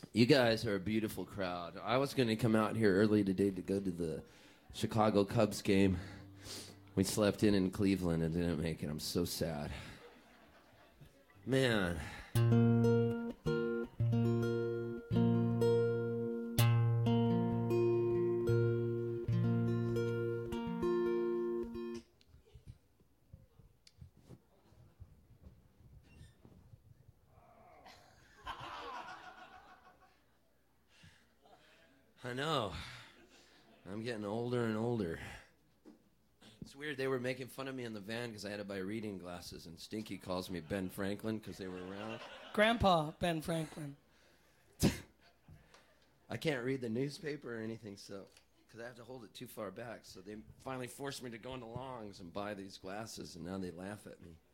You guys are a beautiful crowd. I was going to come out here early today to go to the Chicago Cubs game. We slept in Cleveland and didn't make it. I'm so sad. Man. I know. I'm getting older and older. It's weird. They were making fun of me in the van because I had to buy reading glasses, and Stinky calls me Ben Franklin because they were around. Grandpa Ben Franklin. I can't read the newspaper or anything, so because I have to hold it too far back. So they finally forced me to go into Longs and buy these glasses, and now they laugh at me.